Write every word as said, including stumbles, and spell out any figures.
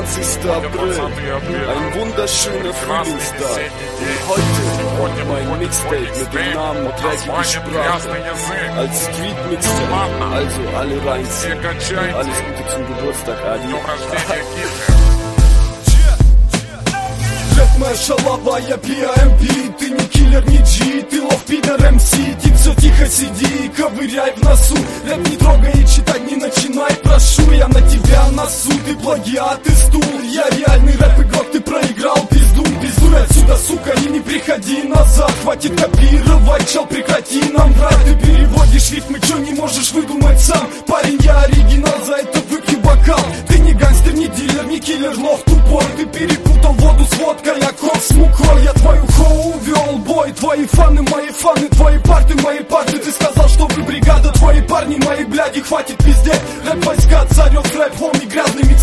zwanzigster April, ein wunderschöner Frühlingstag. Heute mein Mixtape mit dem Namen Dreckige Sprache als Street Mixtape, also alle reinziehen. Alles Gute zum Geburtstag, Adi. Рэп моя шалава, я пи эм пи. Ты не киллер, не джи, ты лов пидор эм си. Ты все тихо сиди и ковыряй в носу. Рэп не трогай и читать не начинай, прошу. Я на тебя носу, ты плагиат и стул. Я реальный рэп-игрок, ты проиграл пизду. Пиздуй отсюда, сука, и не приходи назад. Хватит копировать, чел, прекрати нам брать. Ты переводишь рифмы, чё не можешь выдумать сам. Парень, я оригинал, за это выпью бокал. Ты не гангстер, не дилер, не киллер, лох тупой. Ты перепутал воду с водкой, я кот с мукой. Я твою хоу вел, бой. Твои фаны, мои фаны, твои парты, мои парты. Ты сказал, что вы бригада, твои парни, мои бляди. Хватит пиздеть, рэп войска, царев рэп, хоми, грязными